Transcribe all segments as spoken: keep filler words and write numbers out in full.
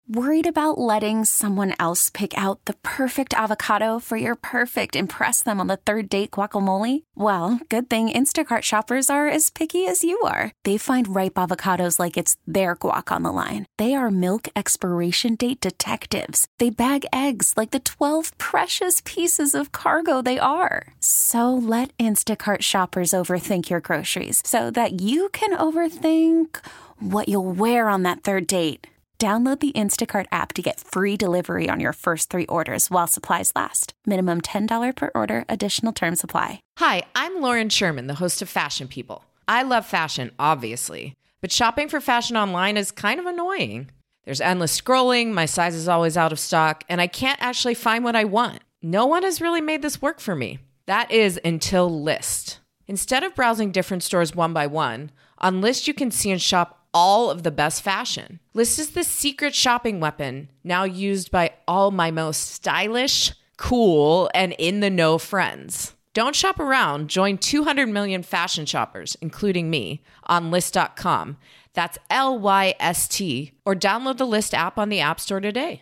Worried about letting someone else pick out the perfect avocado for your perfect impress them on the third date guacamole? Well, good thing Instacart shoppers are as picky as you are. They find ripe avocados like it's their guac on the line. They are milk expiration date detectives. They bag eggs like the twelve precious pieces of cargo they are. So let Instacart shoppers overthink your groceries so that you can overthink what you'll wear on that third date. Download the Instacart app to get free delivery on your first three orders while supplies last. Minimum ten dollars per order. Additional terms apply. Hi, I'm Lauren Sherman, the host of Fashion People. I love fashion, obviously, but shopping for fashion online is kind of annoying. There's endless scrolling, my size is always out of stock, and I can't actually find what I want. No one has really made this work for me. That is until Lyst. Instead of browsing different stores one by one, on Lyst you can see and shop all of the best fashion. Lyst is the secret shopping weapon now used by all my most stylish, cool, and in-the-know friends. Don't shop around. Join two hundred million fashion shoppers, including me, on Lyst dot com. That's L Y S T. Or download the Lyst app on the App Store today.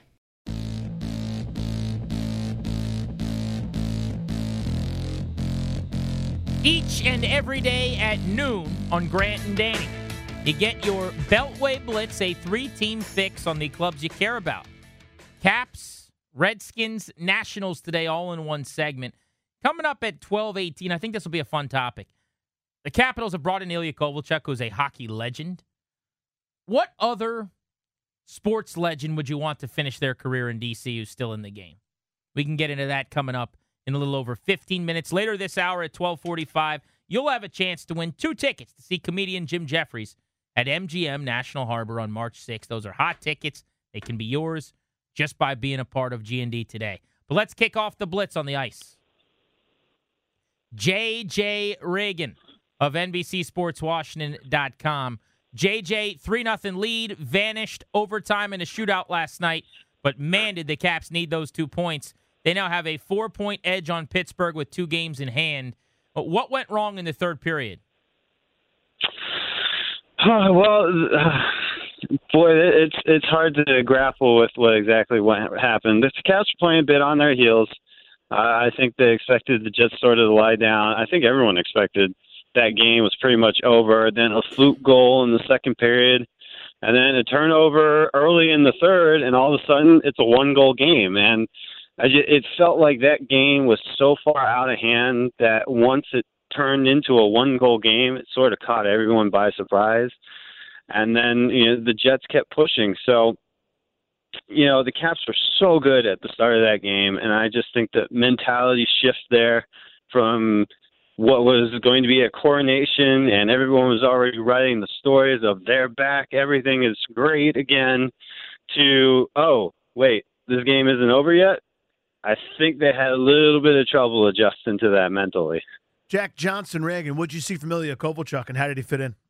Each and every day at noon on Grant and Danny, you get your Beltway Blitz, a three-team fix on the clubs you care about. Caps, Redskins, Nationals today, all in one segment. Coming up at twelve eighteen, I think this will be a fun topic. The Capitals have brought in Ilya Kovalchuk, who's a hockey legend. What other sports legend would you want to finish their career in D C who's still in the game? We can get into that coming up in a little over fifteen minutes. Later this hour at twelve forty-five, you'll have a chance to win two tickets to see comedian Jim Jeffries at M G M National Harbor on March sixth. Those are hot tickets. They can be yours just by being a part of G and D today. But let's kick off the Blitz on the ice. J J Reagan of N B C Sports Washington dot com. J J, three nothing lead, vanished overtime in a shootout last night, but man, did the Caps need those two points. They now have a four-point edge on Pittsburgh with two games in hand. But what went wrong in the third period? Uh, well, uh, boy, it's it's hard to grapple with what exactly what happened. The Caps were playing a bit on their heels. Uh, I think they expected the Jets sort of to lie down. I think everyone expected that game was pretty much over. Then a fluke goal in the second period, and then a turnover early in the third, and all of a sudden it's a one-goal game. And I just, it felt like that game was so far out of hand that once it turned into a one-goal game, it sort of caught everyone by surprise. And then, you know, the Jets kept pushing. So, you know, the Caps were so good at the start of that game, and I just think that mentality shift there from what was going to be a coronation, and everyone was already writing the stories of they're back, everything is great again, to, oh, wait, this game isn't over yet? I think they had a little bit of trouble adjusting to that mentally. Jack Johnson, Reagan, what did you see from Ilya Kovalchuk, and how did he fit in?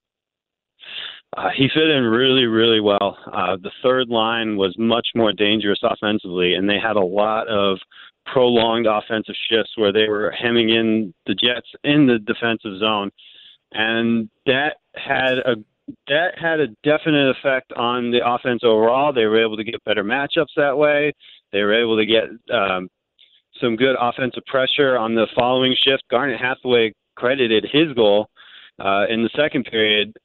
Uh, he fit in really, really well. Uh, the third line was much more dangerous offensively, and they had a lot of prolonged offensive shifts where they were hemming in the Jets in the defensive zone, and that had a that had a definite effect on the offense overall. They were able to get better matchups that way. They were able to get um, some good offensive pressure on the following shift. Garnet Hathaway credited his goal uh, in the second period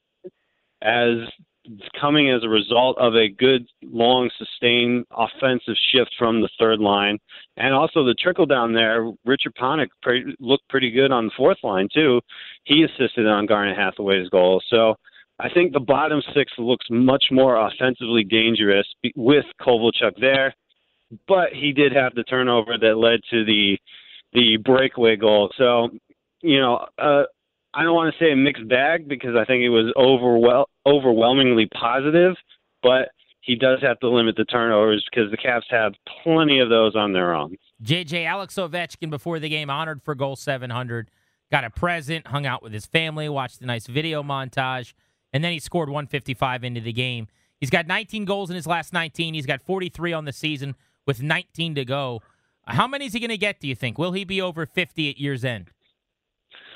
as coming as a result of a good, long, sustained offensive shift from the third line. And also the trickle down there, Richard Panik pre- looked pretty good on the fourth line, too. He assisted on Garnet Hathaway's goal. So I think the bottom six looks much more offensively dangerous with Kovalchuk there. But he did have the turnover that led to the the breakaway goal. So, you know, uh, I don't want to say a mixed bag because I think it was overwhel- overwhelmingly positive, but he does have to limit the turnovers because the Caps have plenty of those on their own. J J, Alex Ovechkin before the game honored for goal seven hundred, got a present, hung out with his family, watched a nice video montage, and then he scored one fifty-five into the game. He's got nineteen goals in his last nineteen. He's got forty-three on the season with nineteen to go. How many is he going to get, do you think? Will he be over fifty at year's end?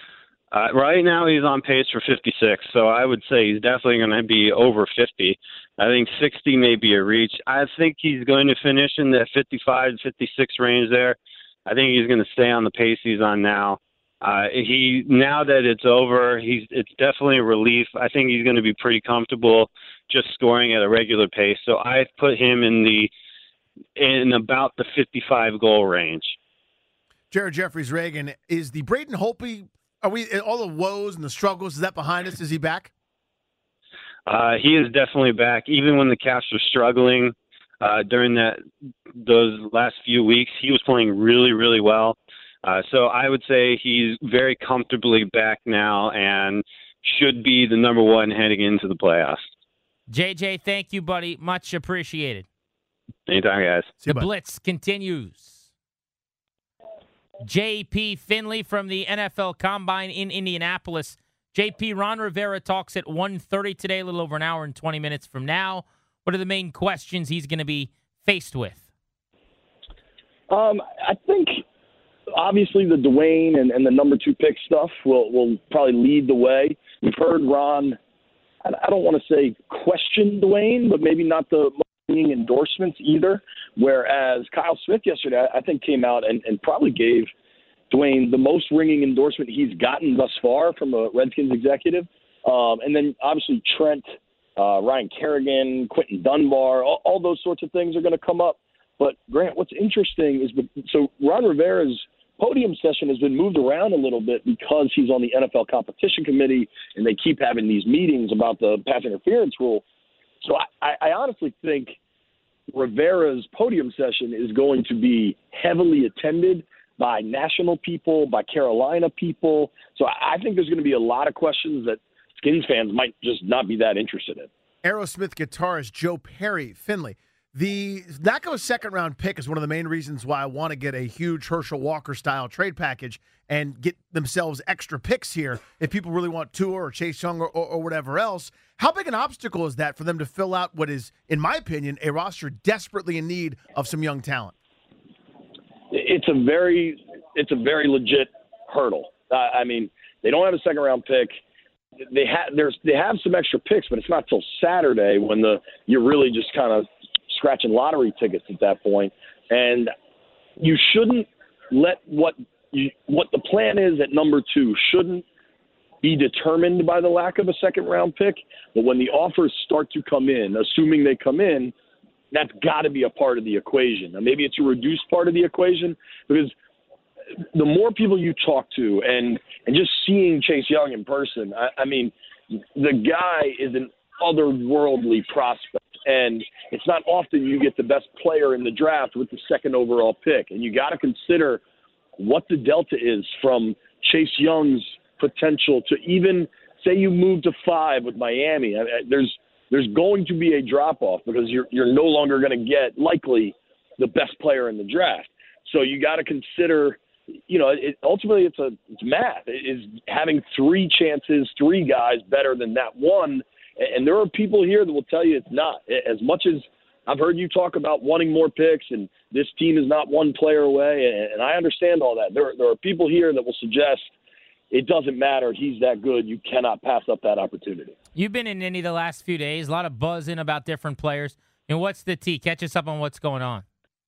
Uh, right now he's on pace for fifty-six, so I would say he's definitely going to be over fifty. I think sixty may be a reach. I think he's going to finish in the fifty-five, fifty-six range there. I think he's going to stay on the pace he's on now. Uh, he now that it's over, he's it's definitely a relief. I think he's going to be pretty comfortable just scoring at a regular pace. So I put him in the in about the fifty-five goal range. Jared Jeffries Reagan, is the Braden Holtby, are we all the woes and the struggles, is that behind us? Is he back? Uh, he is definitely back. Even when the Caps were struggling uh, during that those last few weeks, he was playing really, really well. Uh, so I would say he's very comfortably back now and should be the number one heading into the playoffs. J J, thank you, buddy. Much appreciated. Anytime, guys. The Blitz continues. J P Finley from the N F L Combine in Indianapolis. J P, Ron Rivera talks at one thirty today, a little over an hour and twenty minutes from now. What are the main questions he's going to be faced with? Um, I think obviously the Dwayne and, and the number two pick stuff will, will probably lead the way. We've heard Ron, I don't want to say question Dwayne, but maybe not the ringing endorsements either, whereas Kyle Smith yesterday, I think, came out and, and probably gave Dwayne the most ringing endorsement he's gotten thus far from a Redskins executive. Um, and then obviously Trent, uh, Ryan Kerrigan, Quentin Dunbar, all, all those sorts of things are going to come up. But, Grant, what's interesting is – so Ron Rivera's podium session has been moved around a little bit because he's on the N F L competition committee and they keep having these meetings about the pass interference rule. So I, I honestly think Rivera's podium session is going to be heavily attended by national people, by Carolina people. So I think there's going to be a lot of questions that Skins fans might just not be that interested in. Aerosmith guitarist Joe Perry, Finley. The Naco second-round pick is one of the main reasons why I want to get a huge Herschel Walker-style trade package and get themselves extra picks here if people really want Tua or Chase Young or, or, or whatever else. How big an obstacle is that for them to fill out what is, in my opinion, a roster desperately in need of some young talent? It's a very, it's a very legit hurdle. Uh, I mean, they don't have a second-round pick. They have there's they have some extra picks, but it's not till Saturday when the you're really just kind of scratching lottery tickets at that point. And you shouldn't let what you, what the plan is at number two shouldn't be determined by the lack of a second round pick. But when the offers start to come in, assuming they come in, that's got to be a part of the equation. Now, maybe it's a reduced part of the equation because the more people you talk to and, and just seeing Chase Young in person, I, I mean, the guy is an otherworldly prospect. And it's not often you get the best player in the draft with the second overall pick. And you got to consider what the delta is from Chase Young's potential to even say you move to five with Miami. I, I, there's there's going to be a drop-off because you're you're no longer going to get, likely, the best player in the draft. So you got to consider, you know, it, ultimately it's a it's math. It is having three chances, three guys better than that one. And there are people here that will tell you it's not. As much as I've heard you talk about wanting more picks and this team is not one player away, and I understand all that. There, there are people here that will suggest it doesn't matter. He's that good. You cannot pass up that opportunity. You've been in Indy the last few days. A lot of buzzing about different players. And what's the tea? Catch us up on what's going on.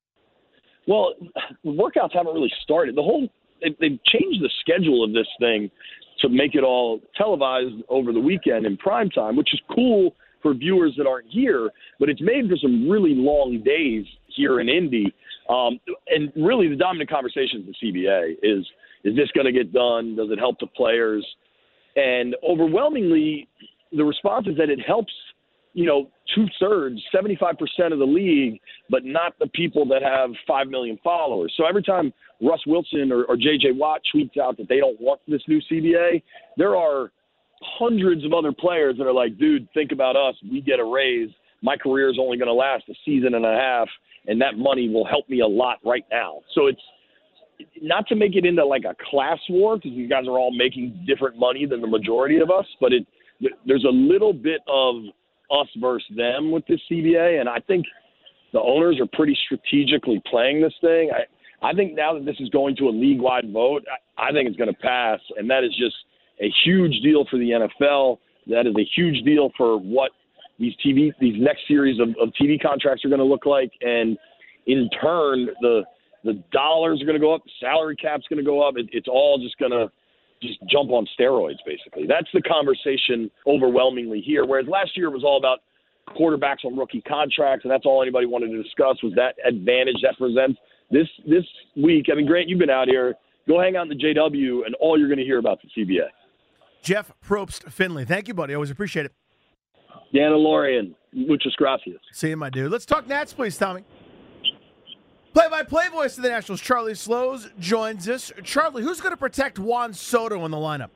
Well, the workouts haven't really started. The whole they, they've changed the schedule of this thing to make it all televised over the weekend in prime time, which is cool for viewers that aren't here, but it's made for some really long days here in Indy. Um, and really the dominant conversation at the C B A is, is this going to get done? Does it help the players? And overwhelmingly, the response is that it helps, you know, two-thirds, seventy-five percent of the league, but not the people that have five million followers. So every time Russ Wilson or, or J J Watt tweets out that they don't want this new C B A, there are hundreds of other players that are like, dude, think about us. We get a raise. My career is only going to last a season and a half, and that money will help me a lot right now. So it's not to make it into like a class war because these guys are all making different money than the majority of us, but it there's a little bit of us versus them with this C B A, and I think the owners are pretty strategically playing this thing. I, I think now that this is going to a league-wide vote, I, I think it's going to pass, and that is just a huge deal for the N F L. That is a huge deal for what these T V, these next series of, of T V contracts are going to look like, and in turn, the the dollars are going to go up, the salary cap's going to go up. It, it's all just going to just jump on steroids, basically. That's the conversation overwhelmingly here. Whereas last year it was all about quarterbacks on rookie contracts, and that's all anybody wanted to discuss was that advantage that presents. This this week, I mean, Grant, you've been out here. Go hang out in the J W, and all you're going to hear about the C B A. Jeff Probst Finley. Thank you, buddy. Always appreciate it. Dan DeLorean, muchas gracias. See you, my dude. Let's talk Nats, please, Tommy. Play-by-play voice of the Nationals, Charlie Slows, joins us. Charlie, who's going to protect Juan Soto in the lineup?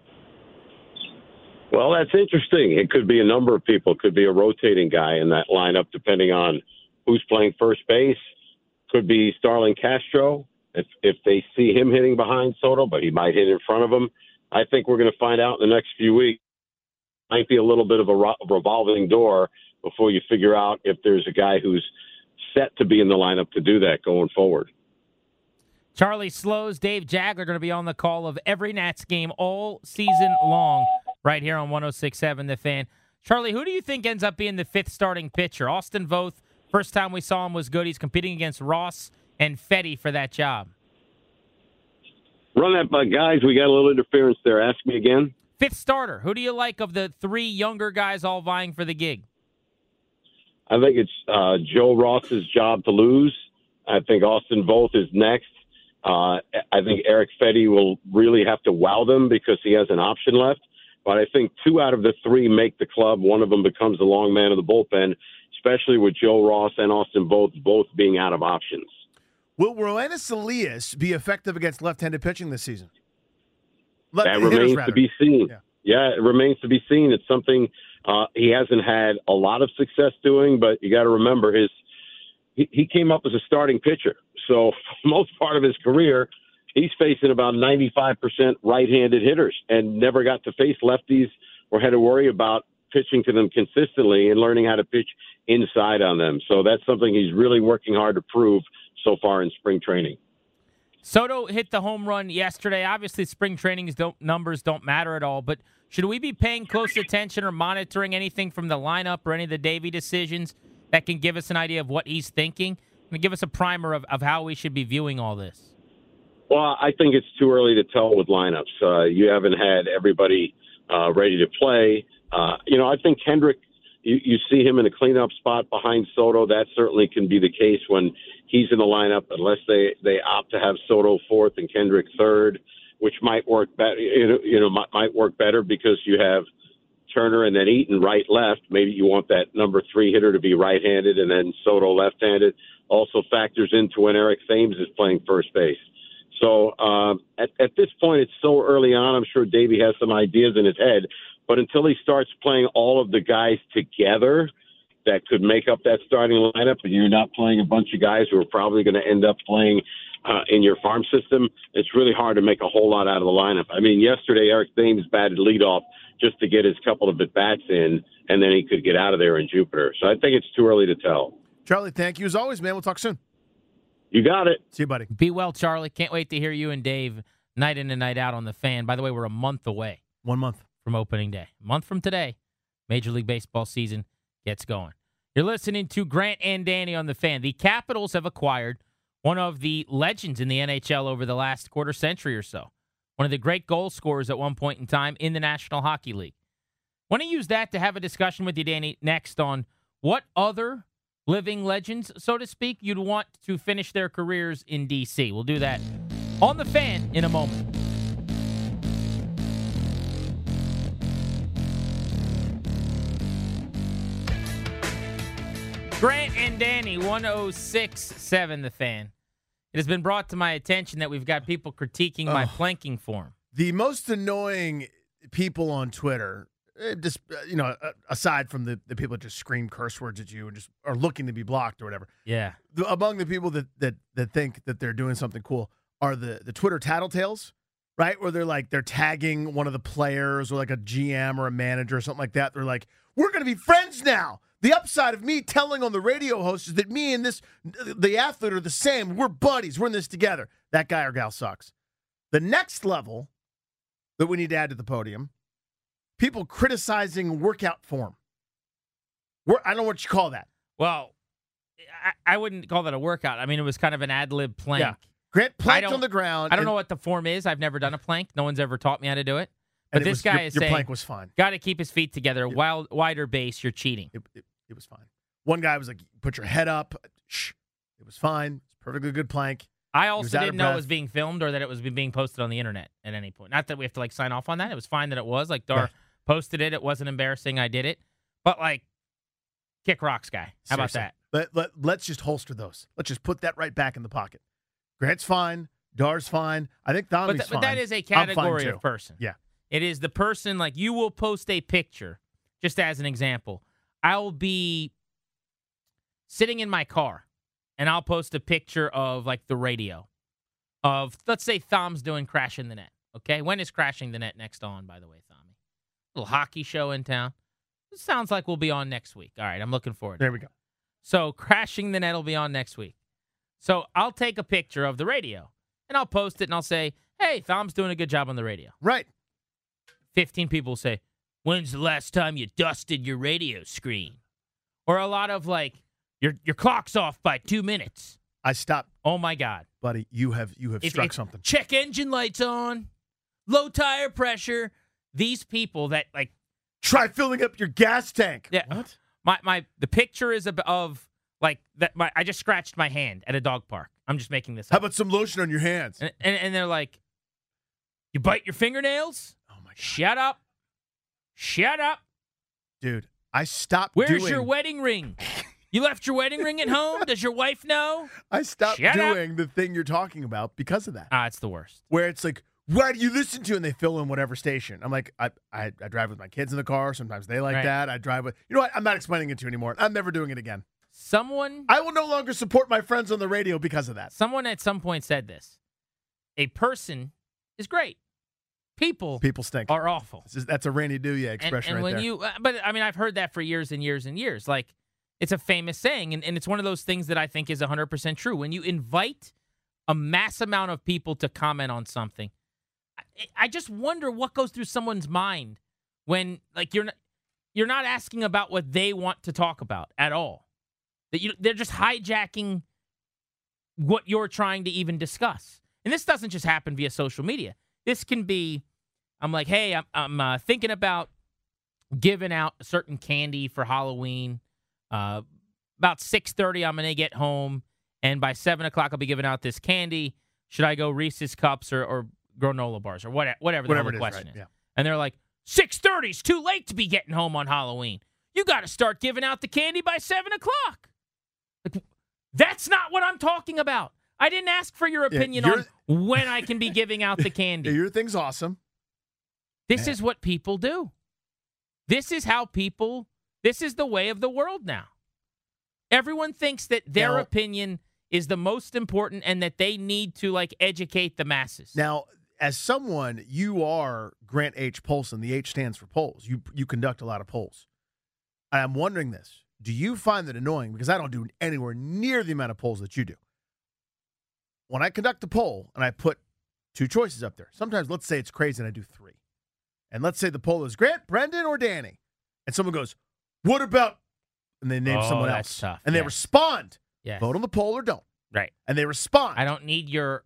Well, that's interesting. It could be a number of people. It could be a rotating guy in that lineup, depending on who's playing first base. Could be Starlin Castro, if if they see him hitting behind Soto, but he might hit in front of him. I think we're going to find out in the next few weeks. Might be a little bit of a revolving door before you figure out if there's a guy who's set to be in the lineup to do that going forward. Charlie Slows, Dave Jagler going to be on the call of every Nats game all season long right here on one oh six point seven The Fan. Charlie, who do you think ends up being the fifth starting pitcher? Austin Voth, first time we saw him was good. He's competing against Ross and Fetty for that job. Run that by guys. We got a little interference there. Ask me again. Fifth starter. Who do you like of the three younger guys all vying for the gig? I think it's uh, Joe Ross's job to lose. I think Austin Voth is next. Uh, I think Eric Fetty will really have to wow them because he has an option left. But I think two out of the three make the club. One of them becomes the long man of the bullpen, especially with Joe Ross and Austin Voth both being out of options. Will Roenis Elias be effective against left-handed pitching this season? Left- that remains hitters, to be seen. Yeah. yeah, it remains to be seen. It's something uh, he hasn't had a lot of success doing, but you got to remember his he, he came up as a starting pitcher. So for most part of his career, he's facing about ninety-five percent right-handed hitters and never got to face lefties or had to worry about pitching to them consistently and learning how to pitch inside on them. So that's something he's really working hard to prove so far in spring training. Soto hit the home run yesterday. Obviously, spring training's don't, numbers don't matter at all, but should we be paying close attention or monitoring anything from the lineup or any of the Davey decisions that can give us an idea of what he's thinking? And give us a primer of, of how we should be viewing all this. Well, I think it's too early to tell with lineups. Uh, you haven't had everybody uh, ready to play. Uh, you know, I think Kendrick, you, you see him in a cleanup spot behind Soto. That certainly can be the case when he's in the lineup, unless they, they opt to have Soto fourth and Kendrick third, which might work better. You know, might, might work better because you have Turner and then Eaton right left. Maybe you want that number three hitter to be right-handed and then Soto left-handed. Also factors into when Eric Thames is playing first base. So um, at, at this point, it's so early on. I'm sure Davey has some ideas in his head, but until he starts playing all of the guys together that could make up that starting lineup, and you're not playing a bunch of guys who are probably going to end up playing uh, in your farm system, it's really hard to make a whole lot out of the lineup. I mean, yesterday Eric Thames batted leadoff just to get his couple of at-bats in, and then he could get out of there in Jupiter. So I think it's too early to tell. Charlie, thank you as always, man. We'll talk soon. You got it. See you, buddy. Be well, Charlie. Can't wait to hear you and Dave night in and night out on The Fan. By the way, we're a month away. One month. From opening day. A month from today, Major League Baseball season gets going. You're listening to Grant and Danny on The Fan. The Capitals have acquired one of the legends in the N H L over the last quarter century or so. One of the great goal scorers at one point in time in the National Hockey League. I want to use that to have a discussion with you, Danny, next on what other living legends, so to speak, you'd want to finish their careers in D C. We'll do that on The Fan in a moment. Grant and Danny, one oh six point seven The Fan. It has been brought to my attention that we've got people critiquing my oh. planking form. The most annoying people on Twitter, just you know, aside from the, the people that just scream curse words at you and just are looking to be blocked or whatever. Yeah. The, among the people that, that that think that they're doing something cool are the, the Twitter tattletales, right? Where they're like, they're tagging one of the players or like a G M or a manager or something like that. They're like, we're going to be friends now. The upside of me telling on the radio host is that me and this, the athlete are the same. We're buddies. We're in this together. That guy or gal sucks. The next level that we need to add to the podium, people criticizing workout form. We're, I don't know what you call that. Well, I, I wouldn't call that a workout. I mean, it was kind of an ad lib plank. Yeah. Grant planked on the ground. I don't and, know what the form is. I've never done a plank. No one's ever taught me how to do it. But and it this was, guy your, is your saying, plank was fine. got to keep his feet together. Yeah. Wild, wider base, you're cheating. It, it, it was fine. One guy was like, put your head up. Shh. It was fine. It's perfectly good plank. I also out of didn't know it breath. was being filmed or that it was being posted on the internet at any point. Not that we have to like sign off on that. It was fine that it was. Like Dar Right. posted it. It wasn't embarrassing. I did it. But like, kick rocks, guy. How about Seriously. that? Let, let, let's just holster those. Let's just put that right back in the pocket. Grant's fine. Dar's fine. I think Dominic's But, th- fine. but that is a I'm fine, category too. of person. Yeah. It is the person, like, you will post a picture, just as an example. I'll be sitting in my car, and I'll post a picture of, like, the radio of, let's say, Thom's doing Crashing the Net, okay? When is Crashing the Net next on, by the way, Thommy? Little hockey show in town. It sounds like we'll be on next week. All right, I'm looking forward to it. There we go. So Crashing the Net will be on next week. So I'll take a picture of the radio, and I'll post it, and I'll say, hey, Thom's doing a good job on the radio. Right. fifteen people say, when's the last time you dusted your radio screen? Or a lot of like, your your clock's off by two minutes. I stopped, Oh, my God. buddy. You have you have If- struck if- something. Check engine lights on. Low tire pressure. These people that like, Try filling up your gas tank. yeah, What? my, my the picture is of, of like, that. My I just scratched my hand at a dog park. I'm just making this How up. about some lotion on your hands? And, and, and they're like, you bite your fingernails? Oh, my God. Shut up. Shut up. Dude, I stopped Where's doing your wedding ring? You left your wedding ring at home? Does your wife know? I stopped Shut up. doing the thing you're talking about because of that. Ah, it's the worst. Where it's like, why do you listen to? And they fill in whatever station. I'm like, I, I, I drive with my kids in the car. Sometimes they like Right. that. I drive with, you know what? I'm not explaining it to you anymore. I'm never doing it again. Someone I will no longer support my friends on the radio because of that. someone at some point said this. A person is great. People People stink. are awful. This is- that's a Randy Duya And, expression and right when there. you uh, but I mean I've heard that for years and years and years. Like it's a famous saying and, and it's one of those things that I think is one hundred percent true. When you invite a mass amount of people to comment on something, I, I just wonder what goes through someone's mind when like you're not you're not asking about what they want to talk about at all. That you they're just hijacking what you're trying to even discuss. And this doesn't just happen via social media. This can be, I'm like, hey, I'm, I'm uh, thinking about giving out a certain candy for Halloween. Uh, about six thirty, I'm going to get home. And by seven o'clock, I'll be giving out this candy. Should I go Reese's Cups or, or granola bars or whatever, whatever the Whatever hell the it is, question right, is? yeah. And they're like, six thirty is too late to be getting home on Halloween. You got to start giving out the candy by seven o'clock. Like, that's not what I'm talking about. I didn't ask for your Yeah, opinion you're- on when I can be giving out the candy. Yeah, your thing's awesome. This Man. is what people do. This is how people, this is the way of the world now. Everyone thinks that their Now- opinion is the most important and that they need to like educate the masses. Now, as someone, you are Grant H. Polson. The H stands for polls. You you conduct a lot of polls. And I'm wondering this. Do you find that annoying? Because I don't do anywhere near the amount of polls that you do. When I conduct a poll and I put two choices up there, sometimes let's say it's crazy and I do three. And let's say the poll is Grant, Brendan, or Danny. And someone goes, what about, and they name Oh, someone that's else. tough. And they Yes. respond, Yes. vote on the poll or don't. Right. And they respond. I don't need your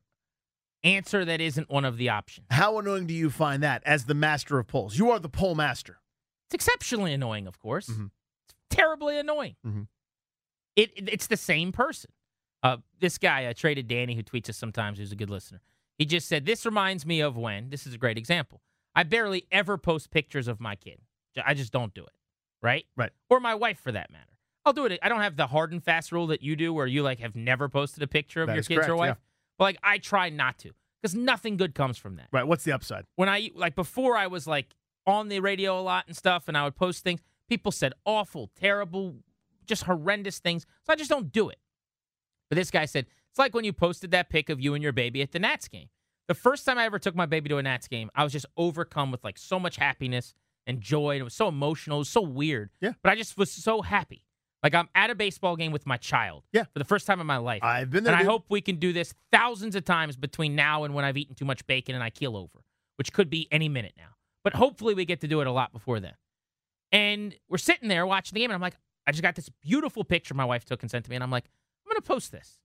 answer that isn't one of the options. How annoying do you find that as the master of polls? You are the poll master. It's exceptionally annoying, of course. Mhm. It's terribly annoying. Mhm. It, it It's the same person. Uh, this guy, I traded Danny, who tweets us sometimes, who's a good listener. He just said, this reminds me of when, this is a great example. I barely ever post pictures of my kid. I just don't do it, right? Right. Or my wife, for that matter. I'll do it. I don't have the hard and fast rule that you do where you like have never posted a picture of That your is kids or correct, wife. yeah. But like I try not to because nothing good comes from that. Right. What's the upside? When I, like before I was like on the radio a lot and stuff and I would post things, people said awful, terrible, just horrendous things. So I just don't do it. But this guy said, it's like when you posted that pic of you and your baby at the Nats game. The first time I ever took my baby to a Nats game, I was just overcome with like so much happiness and joy. And it was so emotional. It was so weird. Yeah. But I just was so happy. Like I'm at a baseball game with my child. Yeah. For the first time in my life. I've been there. And I dude. hope we can do this thousands of times between now and when I've eaten too much bacon and I keel over, which could be any minute now. But hopefully we get to do it a lot before then. And we're sitting there watching the game, and I'm like, I just got this beautiful picture my wife took and sent to me, and I'm like, I'm going to post this.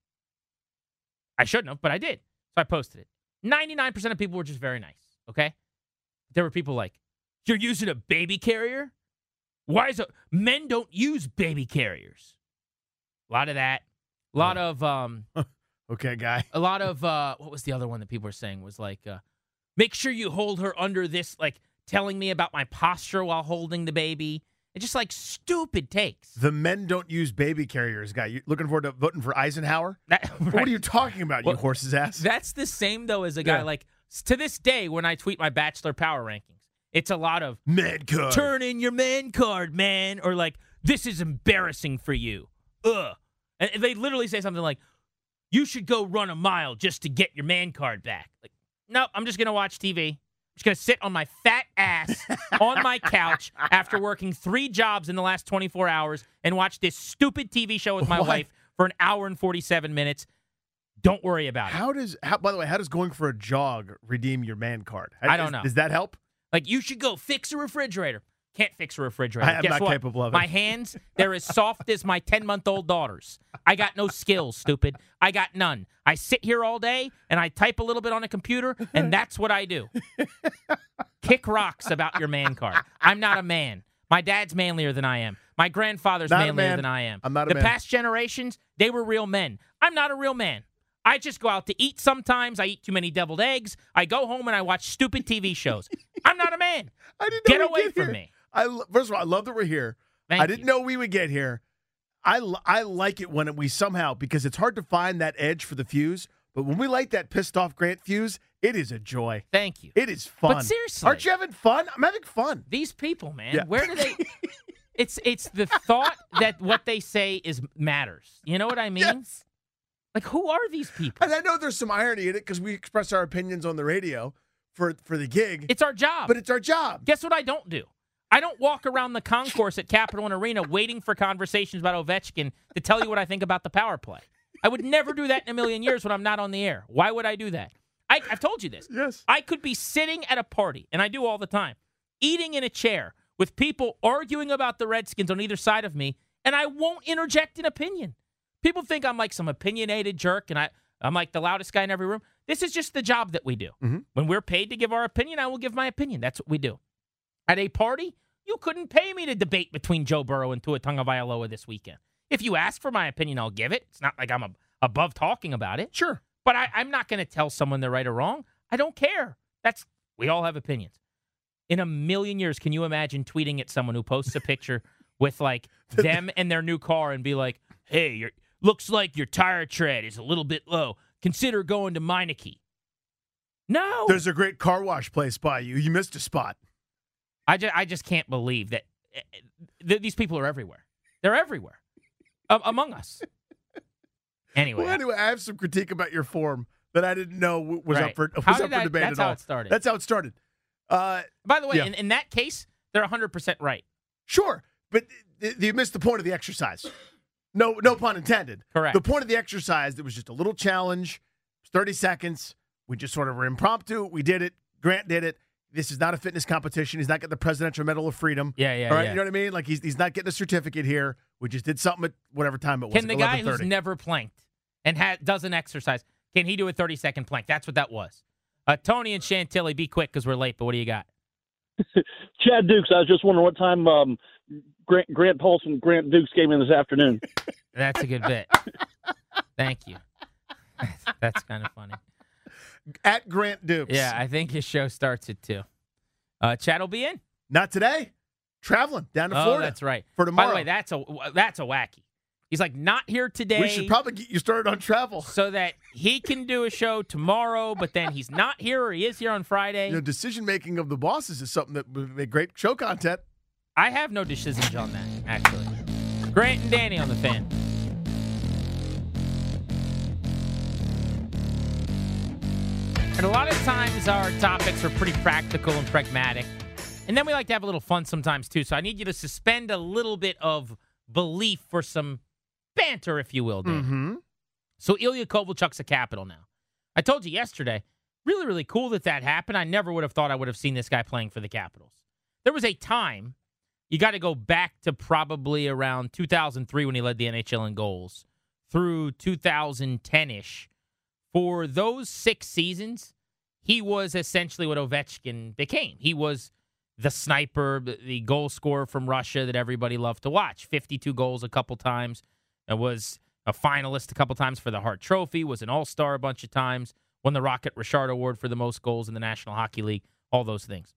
I shouldn't have, but I did. So I posted it. ninety-nine percent of people were just very nice, okay? There were people like, you're using a baby carrier? Why is it? Men don't use baby carriers. A lot of that. A lot oh. of, um, okay, guy. A lot of, uh, what was the other one that people were saying was like, uh, make sure you hold her under this, like telling me about my posture while holding the baby. It's just like stupid takes. The men don't use baby carriers, guy. You looking forward to voting for Eisenhower? That, right. What are you talking about, well, you horse's ass? That's the same, though, as a guy yeah. like, to this day, when I tweet my Bachelor Power rankings, it's a lot of, man card. Turn in your man card, man. Or like, this is embarrassing for you. Ugh. And they literally say something like, you should go run a mile just to get your man card back. Like, no, I'm just going to watch T V. Just going to sit on my fat ass on my couch after working three jobs in the last twenty-four hours and watch this stupid T V show with my what? wife for an hour and forty-seven minutes. Don't worry about how it. Does, how, by the way, how does going for a jog redeem your man card? How, I don't is, know. Does that help? Like, you should go fix a refrigerator. Can't fix a refrigerator. I am Guess not what? capable of it. My hands, they're as soft as my ten-month-old daughter's. I got no skills, stupid. I got none. I sit here all day, and I type a little bit on a computer, and that's what I do. Kick rocks about your man card. I'm not a man. My dad's manlier than I am. My grandfather's not manlier than I am. I'm not a the man. The past generations, they were real men. I'm not a real man. I just go out to eat sometimes. I eat too many deviled eggs. I go home and I watch stupid T V shows. I'm not a man. I didn't get know away get from here. me. I first of all, I love that we're here. Thank I didn't you. know we would get here. I, I like it when we somehow, because it's hard to find that edge for the fuse, but when we light that pissed off Grant fuse, it is a joy. Thank you. It is fun. But seriously. Aren't you having fun? I'm having fun. These people, man, Yeah. where do they... It's it's the thought that what they say is matters. You know what I mean? Yes. Like, who are these people? And I know there's some irony in it because we express our opinions on the radio for, for the gig. It's our job. But it's our job. Guess what I don't do? I don't walk around the concourse at Capital One Arena waiting for conversations about Ovechkin to tell you what I think about the power play. I would never do that in a million years when I'm not on the air. Why would I do that? I, I've told you this. Yes. I could be sitting at a party, and I do all the time, eating in a chair with people arguing about the Redskins on either side of me, and I won't interject an opinion. People think I'm like some opinionated jerk, and I, I'm like the loudest guy in every room. This is just the job that we do. Mm-hmm. When we're paid to give our opinion, I will give my opinion. That's what we do. At a party, you couldn't pay me to debate between Joe Burrow and Tua Tagovailoa this weekend. If you ask for my opinion, I'll give it. It's not like I'm a, above talking about it. Sure. But I, I'm not going to tell someone they're right or wrong. I don't care. That's we all have opinions. In a million years, can you imagine tweeting at someone who posts a picture with like them and their new car and be like, hey, your looks like your tire tread is a little bit low. Consider going to Meineke. No. There's a great car wash place by you. You missed a spot. I just, I just can't believe that th- these people are everywhere. They're everywhere um, among us. Anyway. Well, anyway, I have some critique about your form that I didn't know was right. up for, was how up did for I, debate that's at how all. it started. That's how it started. Uh, By the way, yeah. in, in that case, they're one hundred percent right. Sure, but th- you missed the point of the exercise. No, no pun intended. Correct. The point of the exercise, there was just a little challenge, thirty seconds. We just sort of were impromptu. We did it. Grant did it. This is not a fitness competition. He's not getting the Presidential Medal of Freedom. Yeah, yeah, All right, yeah. you know what I mean? Like he's he's not getting a certificate here. We just did something at whatever time it was. Can the like guy who's eleven thirty. never planked and ha- doesn't exercise, can he do a thirty-second plank? That's what that was. Uh, Tony and Chantilly, be quick because we're late, but what do you got? Chad Dukes, I was just wondering what time um, Grant, Grant Paulson, Grant Dukes came in this afternoon. That's a good bit. Thank you. That's kind of funny. At Grant Dukes. Yeah, I think his show starts at two. Uh, Chad will be in. Not today. Traveling down to Oh, Florida. that's right. For tomorrow. By the way, that's a that's a wacky. He's like, not here today. We should probably get you started on travel. So that he can do a show tomorrow, but then he's not here or he is here on Friday. You know, decision-making of the bosses is something that would make great show content. I have no decisions on that, actually. Grant and Danny on the Fan. And a lot of times our topics are pretty practical and pragmatic. And then we like to have a little fun sometimes, too. So I need you to suspend a little bit of belief for some banter, if you will, Danny. Mm-hmm. So Ilya Kovalchuk's a Capital now. I told you yesterday, really, really cool that that happened. I never would have thought I would have seen this guy playing for the Capitals. There was a time you got to go back to probably around two thousand three when he led the N H L in goals through two thousand ten-ish. For those six seasons, he was essentially what Ovechkin became. He was the sniper, the goal scorer from Russia that everybody loved to watch. fifty-two goals a couple times. It was a finalist a couple times for the Hart Trophy, was an all-star a bunch of times, won the Rocket Richard Award for the most goals in the National Hockey League, all those things.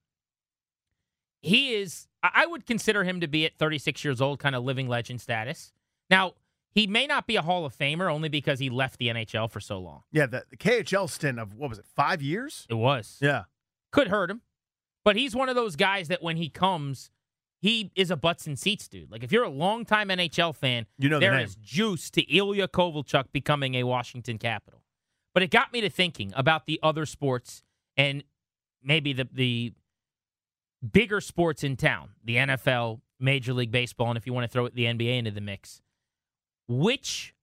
He is, I would consider him to be at thirty-six years old, kind of living legend status. Now, he may not be a Hall of Famer only because he left the N H L for so long. Yeah, the, the K H L stint of, what was it, five years? It was. Yeah. Could hurt him. But he's one of those guys that when he comes, he is a butts and seats dude. Like, if you're a longtime N H L fan, you know the there name. is juice to Ilya Kovalchuk becoming a Washington Capital. But it got me to thinking about the other sports and maybe the the bigger sports in town, the N F L, Major League Baseball, and if you want to throw the N B A into the mix. Which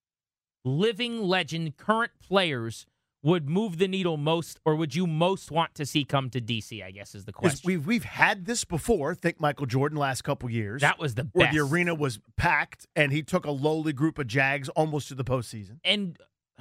living legend, current players would move the needle most, or would you most want to see come to D C, I guess is the question. We've, we've had this before. Think Michael Jordan last couple years. That was the best. Where the arena was packed, and he took a lowly group of Jags almost to the postseason. And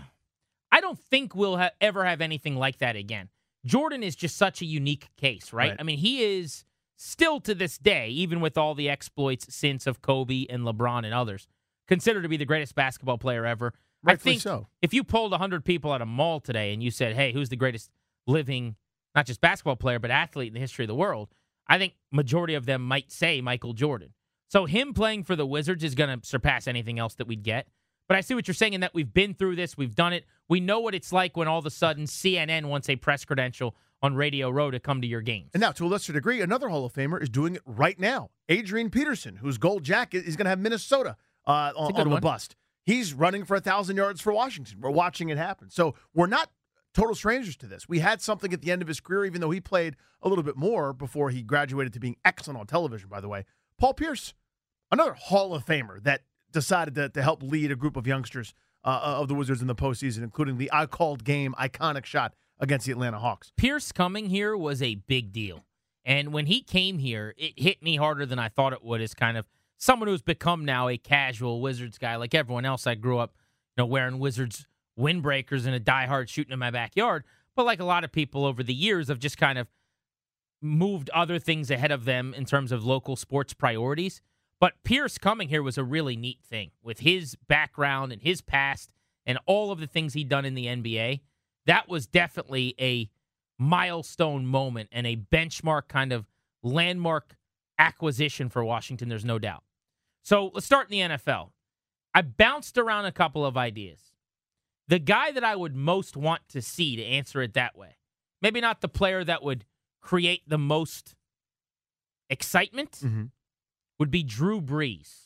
I don't think we'll ha- ever have anything like that again. Jordan is just such a unique case, right? Right. I mean, he is still to this day, even with all the exploits since of Kobe and LeBron and others, considered to be the greatest basketball player ever. Rightfully I think so. If you polled one hundred people at a mall today and you said, hey, who's the greatest living, not just basketball player, but athlete in the history of the world, I think majority of them might say Michael Jordan. So him playing for the Wizards is going to surpass anything else that we'd get. But I see what you're saying in that we've been through this. We've done it. We know what it's like when all of a sudden C N N wants a press credential on Radio Row to come to your games. And now, to a lesser degree, another Hall of Famer is doing it right now. Adrian Peterson, whose gold jacket is going to have Minnesota uh, on, on the bust. He's running for one thousand yards for Washington. We're watching it happen. So we're not total strangers to this. We had something at the end of his career, even though he played a little bit more before he graduated to being excellent on television, by the way. Paul Pierce, another Hall of Famer that decided to, to help lead a group of youngsters uh, of the Wizards in the postseason, including the I-called game iconic shot against the Atlanta Hawks. Pierce coming here was a big deal. And when he came here, it hit me harder than I thought it would as kind of someone who's become now a casual Wizards guy. Like everyone else, I grew up, you know, wearing Wizards windbreakers and a diehard shooting in my backyard. But like a lot of people over the years have just kind of moved other things ahead of them in terms of local sports priorities. But Pierce coming here was a really neat thing with his background and his past and all of the things he'd done in the N B A. That was definitely a milestone moment and a benchmark kind of landmark acquisition for Washington, there's no doubt. So let's start in the N F L. I bounced around a couple of ideas. The guy that I would most want to see, to answer it that way, maybe not the player that would create the most excitement, mm-hmm. would be Drew Brees.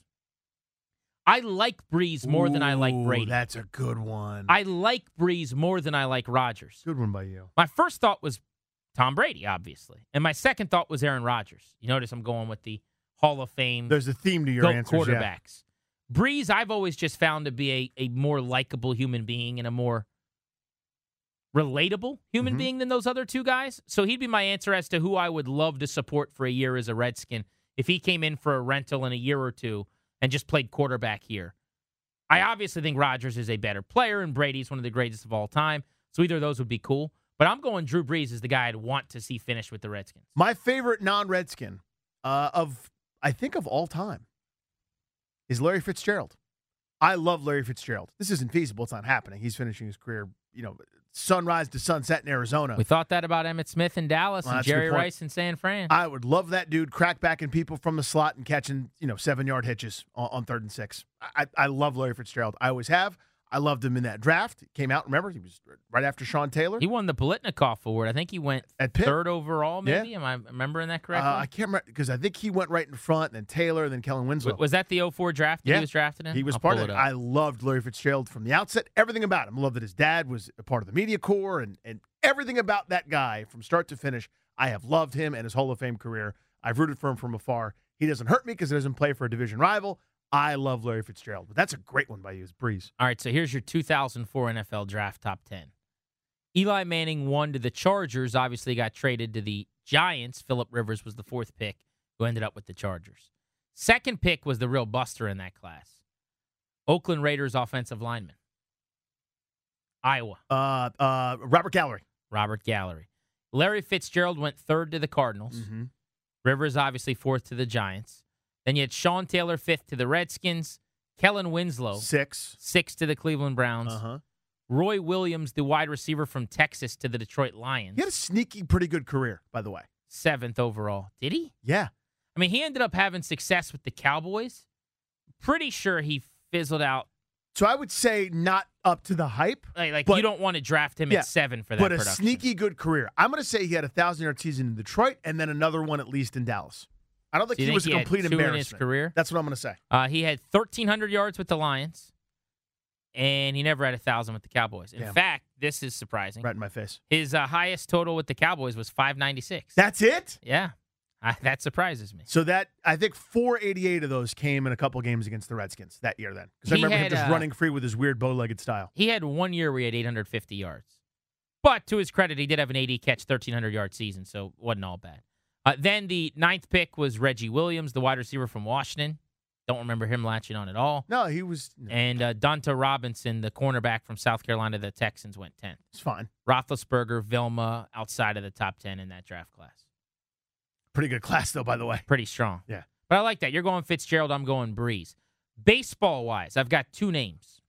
I like Brees more Ooh, than I like Brady. That's a good one. I like Brees more than I like Rodgers. Good one by you. My first thought was Tom Brady, obviously. And my second thought was Aaron Rodgers. You notice I'm going with the Hall of Fame. There's a theme to your answers, quarterbacks. Yeah. Brees, I've always just found to be a, a more likable human being and a more relatable human mm-hmm. being than those other two guys. So he'd be my answer as to who I would love to support for a year as a Redskin if he came in for a rental in a year or two and just played quarterback here. I obviously think Rodgers is a better player, and Brady's one of the greatest of all time. So either of those would be cool. But I'm going Drew Brees is the guy I'd want to see finish with the Redskins. My favorite non-Redskin uh, of, I think, of all time is Larry Fitzgerald. I love Larry Fitzgerald. This isn't feasible. It's not happening. He's finishing his career, you know, sunrise to sunset in Arizona. We thought that about Emmitt Smith in Dallas well, and Jerry Rice in San Fran. I would love that dude crackbacking people from the slot and catching, you know, seven-yard hitches on, on third and six. I, I love Larry Fitzgerald. I always have. I loved him in that draft. He came out, remember, he was right after Sean Taylor. He won the Biletnikoff Award. I think he went At Pitt. third overall, maybe. Yeah. Am I remembering that correctly? Uh, I can't remember, because I think he went right in front, and then Taylor, and then Kellen Winslow. Was that the oh four draft that yeah. he was drafted in? He was I'll part of it. it. I loved Larry Fitzgerald from the outset. Everything about him. I loved that his dad was a part of the media corps, and, and everything about that guy from start to finish. I have loved him and his Hall of Fame career. I've rooted for him from afar. He doesn't hurt me because he doesn't play for a division rival. I love Larry Fitzgerald, but that's a great one by you, it's Brees. All right, so here's your two thousand four N F L Draft Top ten. Eli Manning won to the Chargers, obviously got traded to the Giants. Phillip Rivers was the fourth pick who ended up with the Chargers. Second pick was the real buster in that class. Oakland Raiders offensive lineman. Iowa. Uh, uh, Robert Gallery. Robert Gallery. Larry Fitzgerald went third to the Cardinals. Mm-hmm. Rivers obviously fourth to the Giants. Then you had Sean Taylor fifth to the Redskins. Kellen Winslow Six. sixth to the Cleveland Browns. Uh-huh. Roy Williams, the wide receiver from Texas, to the Detroit Lions. He had a sneaky, pretty good career, by the way. Seventh overall. Did he? Yeah. I mean, he ended up having success with the Cowboys. Pretty sure he fizzled out. So I would say not up to the hype. Like, like but, you don't want to draft him yeah, at seven for that but production. a sneaky good career. I'm going to say he had a thousand-yard season in Detroit and then another one at least in Dallas. I don't think So you he think was a he had complete two in embarrassment. his career? That's what I'm going to say. Uh, he had thirteen hundred yards with the Lions, and he never had one thousand with the Cowboys. In Damn. fact, this is surprising. Right in my face. His uh, highest total with the Cowboys was five ninety-six. That's it? Yeah. I, that surprises me. So that, I think four eighty-eight of those came in a couple games against the Redskins that year then. Because I He remember had, him just uh, running free with his weird bow-legged style. He had one year where he had eight hundred fifty yards. But to his credit, he did have an eighty catch, thirteen hundred yard season, so it wasn't all bad. Uh, then the ninth pick was Reggie Williams, the wide receiver from Washington. Don't remember him latching on at all. No, he was... No, And uh, Donta Robinson, the cornerback from South Carolina, the Texans, went tenth. it's fine. Roethlisberger, Vilma, outside of the top ten in that draft class. Pretty good class, though, by the way. Pretty strong. Yeah. But I like that. You're going Fitzgerald, I'm going Breeze. Baseball-wise, I've got two names.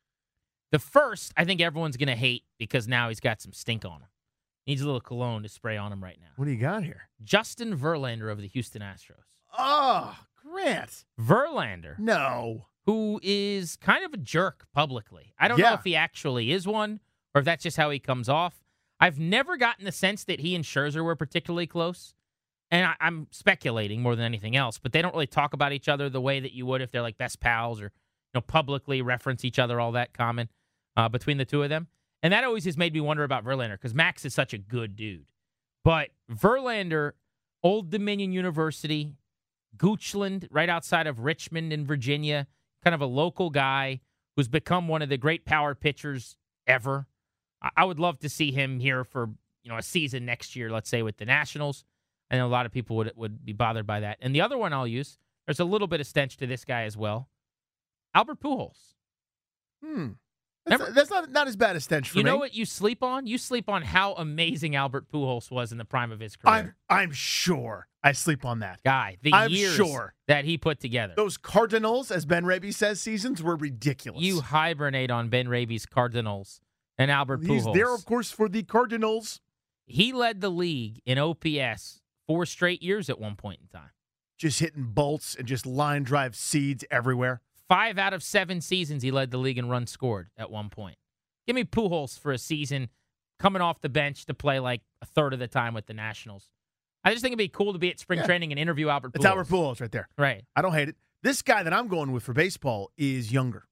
The first, I think everyone's going to hate because now he's got some stink on him. Needs a little cologne to spray on him right now. What do you got here? Justin Verlander of the Houston Astros. Oh, Grant. Verlander, No. who is kind of a jerk publicly. I don't know Yeah. if he actually is one or if that's just how he comes off. I've never gotten the sense that he and Scherzer were particularly close. And I, I'm speculating more than anything else, but they don't really talk about each other the way that you would if they're like best pals or, you know, publicly reference each other, all that common uh, between the two of them. And that always has made me wonder about Verlander because Max is such a good dude. But Verlander, Old Dominion University, Goochland, right outside of Richmond in Virginia, kind of a local guy who's become one of the great power pitchers ever. I, I would love to see him here for, you know, a season next year, let's say with the Nationals. I know a lot of people would would be bothered by that. And the other one I'll use, there's a little bit of stench to this guy as well. Albert Pujols. Hmm. That's, Remember- that's not, not as bad as stench for You me. know what you sleep on? You sleep on how amazing Albert Pujols was in the prime of his career. I'm, I'm sure I sleep on that. Guy, the I'm years sure. that he put together. Those Cardinals, as Ben Raby says, seasons were ridiculous. You hibernate on Ben Raby's Cardinals and Albert He's Pujols. there, of course, for the Cardinals. He led the league in O P S four straight years at one point in time. Just hitting bolts and just line drive seeds everywhere. Five out of seven seasons, he led the league in runs scored at one point. Give me Pujols for a season coming off the bench to play like a third of the time with the Nationals. I just think it'd be cool to be at spring Yeah. training and interview Albert Pujols. It's Albert Pujols right there. Right. I don't hate it. This guy that I'm going with for baseball is younger.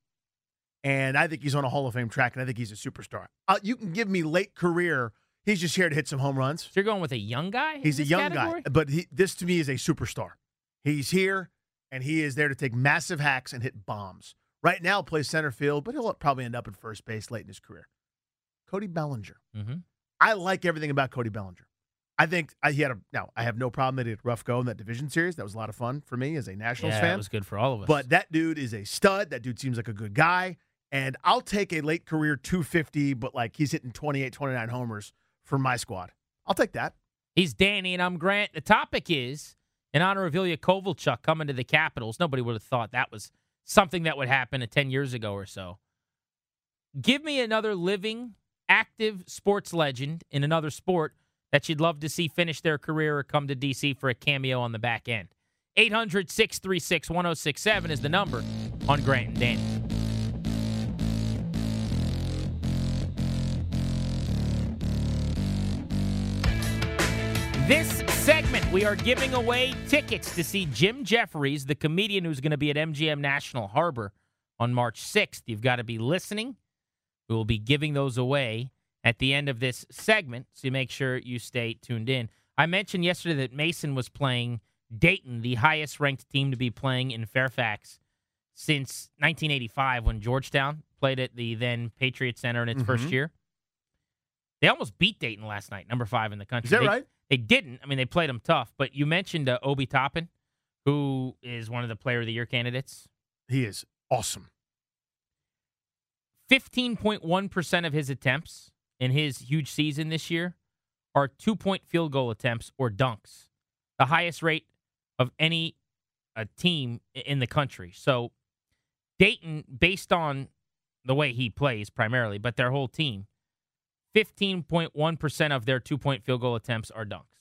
And I think he's on a Hall of Fame track, and I think he's a superstar. Uh, you can give me late career. He's just here to hit some home runs. So you're going with a young guy? in He's a this young category? guy, but he, this to me is a superstar. He's here, and he is there to take massive hacks and hit bombs. Right now, plays center field, but he'll probably end up at first base late in his career. Cody Bellinger. Mm-hmm. I like everything about Cody Bellinger. I think I, he had a now. I have no problem that he had a rough go in that division series. That was a lot of fun for me as a Nationals Yeah, fan. that was good for all of us. But that dude is a stud. That dude seems like a good guy. And I'll take a late career two fifty, but like he's hitting twenty-eight, twenty-nine homers for my squad. I'll take that. He's Danny, and I'm Grant. The topic is, in honor of Ilya Kovalchuk coming to the Capitals, nobody would have thought that was something that would happen ten years ago or so. Give me another living, active sports legend in another sport that you'd love to see finish their career or come to D C for a cameo on the back end. eight hundred, six three six, one oh six seven is the number on Grant and Danny. This segment, we are giving away tickets to see Jim Jeffries, the comedian who's going to be at M G M National Harbor on March sixth. You've got to be listening. We will be giving those away at the end of this segment, so you make sure you stay tuned in. I mentioned yesterday that Mason was playing Dayton, the highest-ranked team to be playing in Fairfax since nineteen eighty-five when Georgetown played at the then Patriot Center in its Mhm. first year. They almost beat Dayton last night, number five in the country. Is that they, right? They didn't. I mean, they played him tough. But you mentioned uh, Obi Toppin, who is one of the Player of the Year candidates. He is awesome. fifteen point one percent of his attempts in his huge season this year are two-point field goal attempts or dunks, the highest rate of any uh, team in the country. So Dayton, based on the way he plays primarily, but their whole team, fifteen point one percent of their two-point field goal attempts are dunks.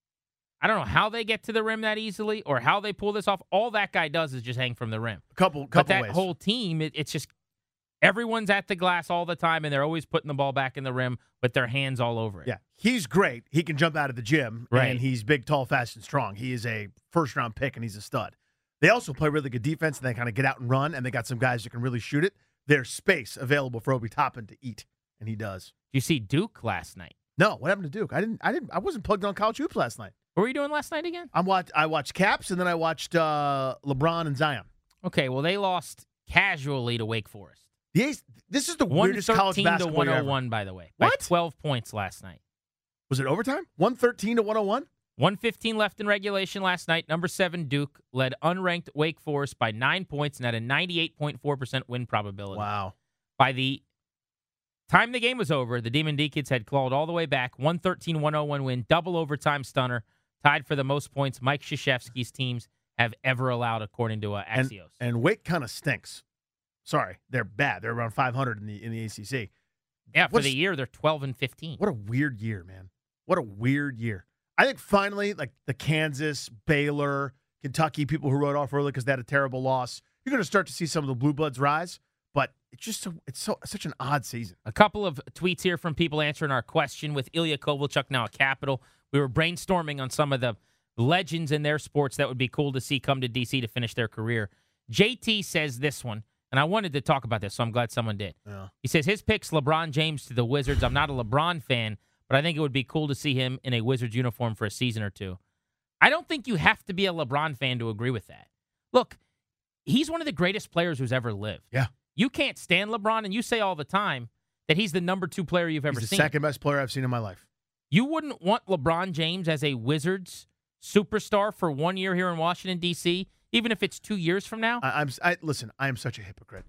I don't know how they get to the rim that easily or how they pull this off. All that guy does is just hang from the rim. A couple, couple but that ways. whole team, it, it's just everyone's at the glass all the time, and they're always putting the ball back in the rim with their hands all over it. Yeah, he's great. He can jump out of the gym, Right. and he's big, tall, fast, and strong. He is a first-round pick, and he's a stud. They also play really good defense, and they kind of get out and run, and they got some guys that can really shoot it. There's space available for Obi Toppin to eat, and he does. You see Duke last night. No, what happened to Duke? I didn't. I didn't. I wasn't plugged on college hoops last night. What were you doing last night again? I watched. I watched Caps, and then I watched uh, LeBron and Zion. Okay, well, they lost casually to Wake Forest. The Ace, this is the weirdest college one thirteen to basketball one year oh ever. one, by the way. What? By twelve points last night. Was it overtime? one thirteen to one oh one? one fifteen left in regulation last night. Number seven, Duke, led unranked Wake Forest by nine points and had a ninety-eight point four percent win probability. Wow. By the time the game was over, the Demon Deacons had clawed all the way back. one thirteen to one oh one win, double overtime stunner, tied for the most points Mike Krzyzewski's teams have ever allowed, according to uh, And, Axios. and Wake kind of stinks. Sorry, they're bad. They're around five hundred in the in the A C C. yeah, for what's- the year, they're twelve and fifteen. What a weird year, man. What a weird year. I think finally, like the Kansas, Baylor, Kentucky people who wrote off early because they had a terrible loss, you're going to start to see some of the blue bloods rise. But it's just so, it's so such an odd season. A couple of tweets here from people answering our question with Ilya Kovalchuk now at Capital. We were brainstorming on some of the legends in their sports that would be cool to see come to D C to finish their career. J T says this one, and I wanted to talk about this, so I'm glad someone did. Yeah. He says his pick's LeBron James to the Wizards. I'm not a LeBron fan, but I think it would be cool to see him in a Wizards uniform for a season or two. I don't think you have to be a LeBron fan to agree with that. Look, he's one of the greatest players who's ever lived. Yeah. You can't stand LeBron, and you say all the time that he's the number two player you've ever He's the seen. second best player I've seen in my life. You wouldn't want LeBron James as a Wizards superstar for one year here in Washington, D C, even if it's two years from now? I, I'm I, listen. I am such a hypocrite.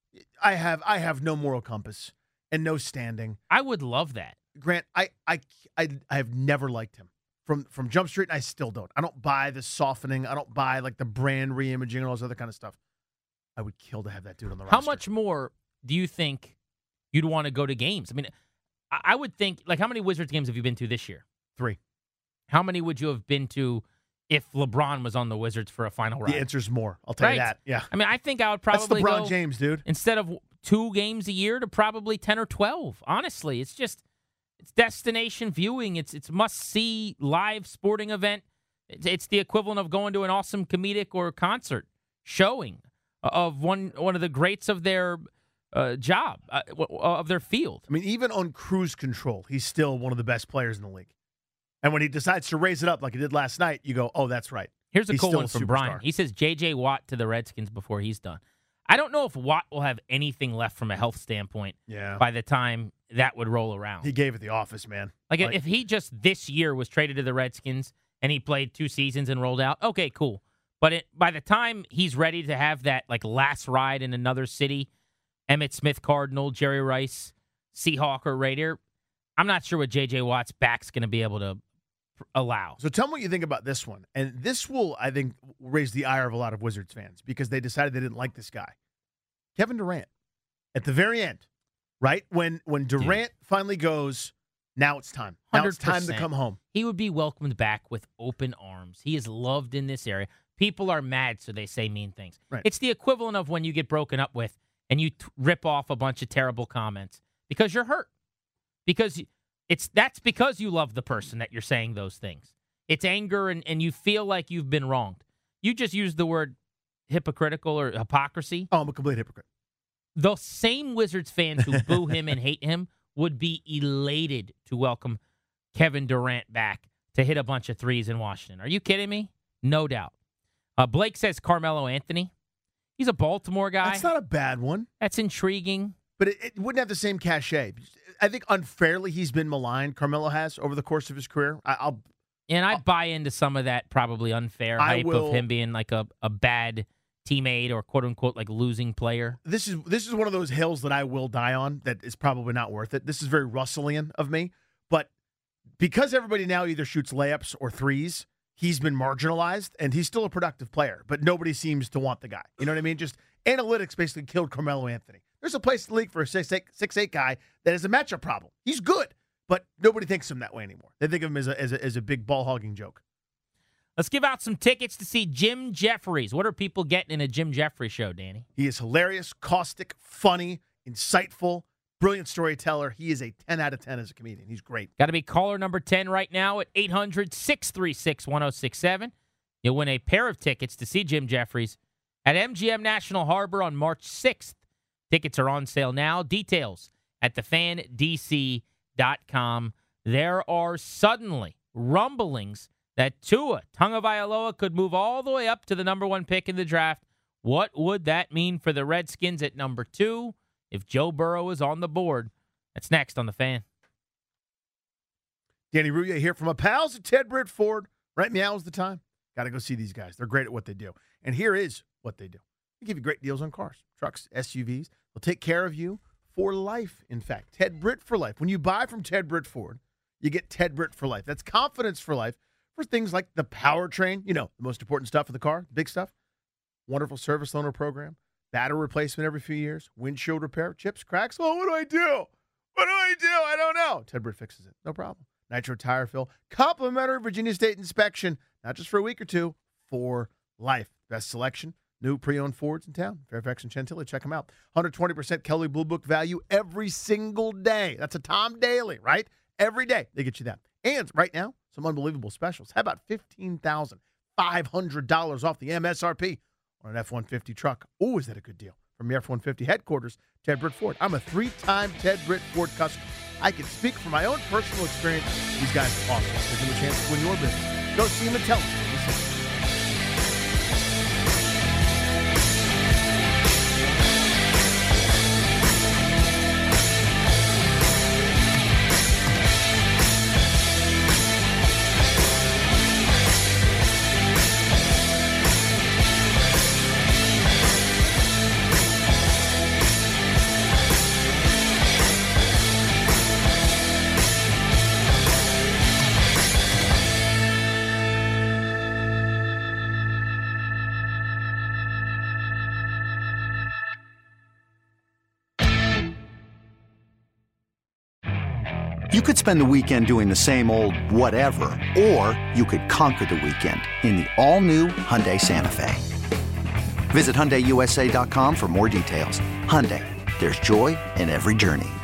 I have I have no moral compass and no standing. I would love that. Grant, I I I, I have never liked him from from Jump Street, and I still don't. I don't buy the softening. I don't buy like the brand reimaging and all this other kind of stuff. I would kill to have that dude on the roster. How much more do you think you'd want to go to games? I mean, I I would think, like, how many Wizards games have you been to this year? Three. How many would you have been to if LeBron was on the Wizards for a final round? The answer's more. I'll tell you Right. that. Yeah. I mean, I think I would That's probably LeBron go, James, dude. instead of two games a year, to probably ten or twelve. Honestly, it's just it's destination viewing. It's it's must see live sporting event. It's, it's the equivalent of going to an awesome comedic or concert showing of one one of the greats of their uh, job uh, of their field. I mean, even on cruise control, he's still one of the best players in the league. And when he decides to raise it up like he did last night, you go, "Oh, that's right." Here's a He's cool still one a from superstar. Brian. He says J J Watt to the Redskins before he's done. I don't know if Watt will have anything left from a health standpoint Yeah. by the time that would roll around. He gave it the office, man. Like, Like- if he just this year was traded to the Redskins and he played two seasons and rolled out, okay, cool. But it, by the time he's ready to have that like last ride in another city, Emmitt Smith Cardinal, Jerry Rice, Seahawk or Raider, I'm not sure what J J Watt's back's going to be able to pr- allow. So tell me what you think about this one. And this will, I think, raise the ire of a lot of Wizards fans because they decided they didn't like this guy. Kevin Durant. At the very end, right? When when Durant finally goes, now it's time. Now it's time to one hundred percent. come home. He would be welcomed back with open arms. He is loved in this area. People are mad, so they say mean things. Right. It's the equivalent of when you get broken up with and you t- rip off a bunch of terrible comments because you're hurt. Because it's that's because you love the person that you're saying those things. It's anger and, and you feel like you've been wronged. You just used the word hypocritical or hypocrisy. Oh, I'm a complete hypocrite. The same Wizards fans who boo him and hate him would be elated to welcome Kevin Durant back to hit a bunch of threes in Washington. Are you kidding me? No doubt. Uh, Blake says Carmelo Anthony. He's a Baltimore guy. That's not a bad one, That's intriguing. but it, it wouldn't have the same cachet. I think unfairly he's been maligned. Carmelo has over the course of his career. I, I'll And I buy into some of that probably unfair I hype will, of him being like a, a bad teammate or quote unquote like losing player. This is this is one of those hills that I will die on that is probably not worth it. This is very Russellian of me, but because everybody now either shoots layups or threes, he's been marginalized, and he's still a productive player, but nobody seems to want the guy. You know what I mean? Just analytics basically killed Carmelo Anthony. There's a place in the league for a six eight, six eight guy that has a matchup problem. He's good, but nobody thinks of him that way anymore. They think of him as a, as a, as a big ball-hogging joke. Let's give out some tickets to see Jim Jeffries. What are people getting in a Jim Jeffries show, Danny? He is hilarious, caustic, funny, insightful, brilliant storyteller. He is a ten out of ten as a comedian. He's great. Got to be caller number ten right now at eight hundred, six three six, one oh six seven. You'll win a pair of tickets to see Jim Jeffries at M G M National Harbor on March sixth. Tickets are on sale now. Details at the fan d c dot com. There are suddenly rumblings that Tua Tagovailoa could move all the way up to the number one pick in the draft. What would that mean for the Redskins at number two if Joe Burrow is on the board? That's next on The Fan. Danny Ruya here from my pals at Ted Britt Ford. Right now is the time. Got to go see these guys. They're great at what they do. And here is what they do. They give you great deals on cars, trucks, S U Vs. They'll take care of you for life, in fact. Ted Britt for life. When you buy from Ted Britt Ford, you get Ted Britt for life. That's confidence for life for things like the powertrain, you know, the most important stuff in the car, big stuff. Wonderful service loaner program, battery replacement every few years, windshield repair, chips, cracks. Oh, what do I do? What do I do? I don't know. Ted Britt fixes it. No problem. Nitro tire fill, complimentary Virginia State inspection, not just for a week or two, for life. Best selection, new pre-owned Fords in town, Fairfax and Chantilly. Check them out. one hundred twenty percent Kelley Blue Book value every single day. That's a Tom Daly, right? Every day they get you that. And right now, some unbelievable specials. How about fifteen thousand five hundred dollars off the M S R P on an F one fifty truck? Oh, is that a good deal? From the F one fifty headquarters, Ted Britt Ford. I'm a three-time Ted Britt Ford customer. I can speak from my own personal experience. These guys are awesome. Give them a chance to win your business. Go see them and tell them. Listen. You could spend the weekend doing the same old whatever, or you could conquer the weekend in the all-new Hyundai Santa Fe. Visit Hyundai U S A dot com for more details. Hyundai, there's joy in every journey.